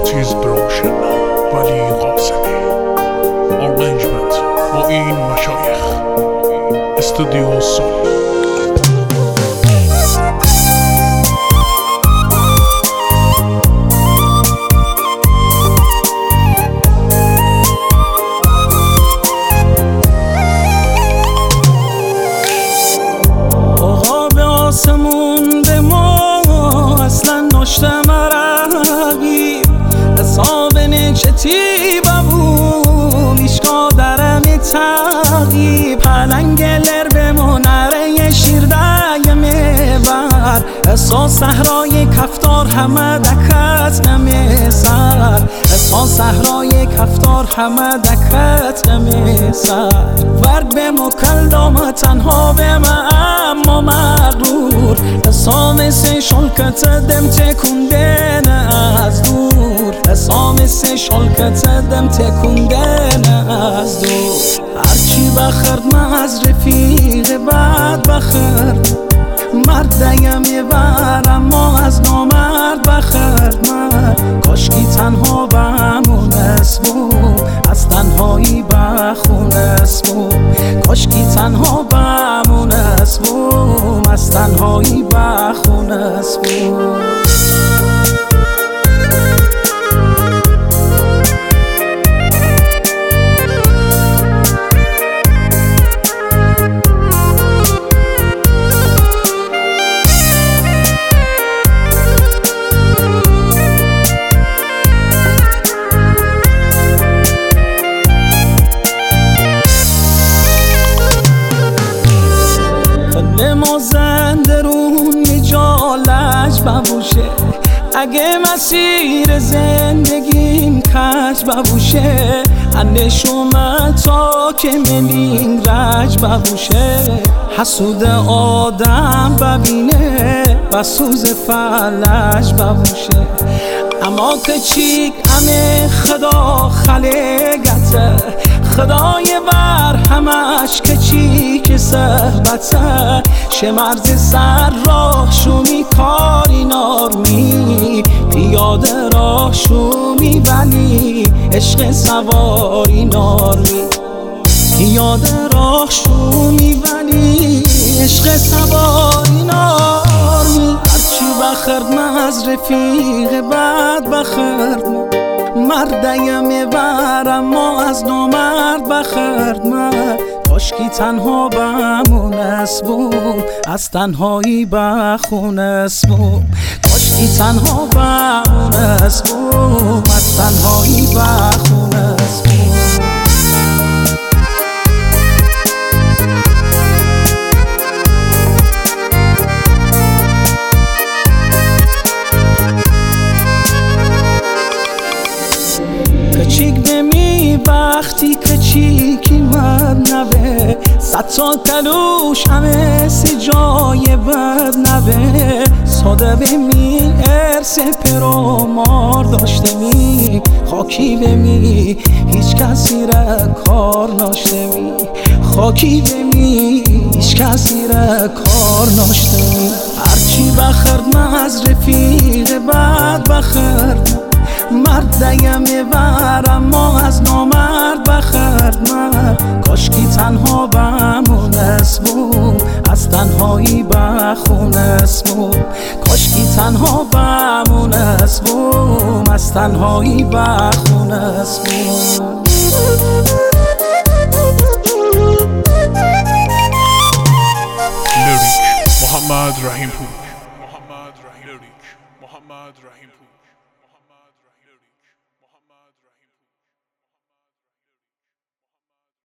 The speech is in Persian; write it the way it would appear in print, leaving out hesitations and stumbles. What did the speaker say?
آرتیز بروشن ولی قاسمی آرنجمنت با این مشایخ استودیو سول. آسمون به ما اصلا نشتم عرقی حساب نجتی بابو میشکا درم تقیب پلنگلر به منره شیرده میبر احساس صحرای کفتار همه دکت نمیسر احساس صحرای کفتار همه دکت نمیسر ورد به مکلدام تنها به من اما مغرور حسام سه شلکت دم تکوندن از دور حسام سه شلکت دم تکوندن از دور هرچی بخرد من از رفیق بعد بخرد مردیم یبر اما از نامرد بخرد من کاشکی تنها بمون اسبوم از تنهایی بخون اسبوم کاشکی تنها بمون اسبوم از تنهایی بخون اسبوم. مازندرون یه جا لج ببوشه اگه مسیر زندگیم کج ببوشه اندش اومد تا که ملین رج ببوشه حسود آدم ببینه و سوز فلج ببوشه اما کچیک امه خدا خلقته خدای بر همش کچیک صحبته شه مرز سر راه شومی کاری نارمی پیاده راه شومی ولی عشق سواری نارمی پیاده راه شومی ولی عشق سواری نارمی هرچی بخرد من از رفیق بعد بخرد مردیم یبر اما از نامرد بخرد من کاشکی تنها بمون اسبوم از تنهایی بخون اسبوم کاشکی تنها بمون اسبوم از تنهایی بخون اسبوم. کچیک بمی وقتی کچیکی من نبه صد سال تلوش همه سی جای بد نبه ساده بمی ارس پرومار داشته می خاکی بمی هیچ کسی را کار ناشته می خاکی بمی هیچ کسی را کار ناشته می هرچی بخرد من از رفیق بعد بخرد مردیم یبر اما از نامرد بخرد من کاشکی تنها بمون اسبوم از تنهایی بخون اسبوم کاشکی تنها بمون اسبوم از تنهایی بخون اسبوم. لیریک محمد رحیم پور.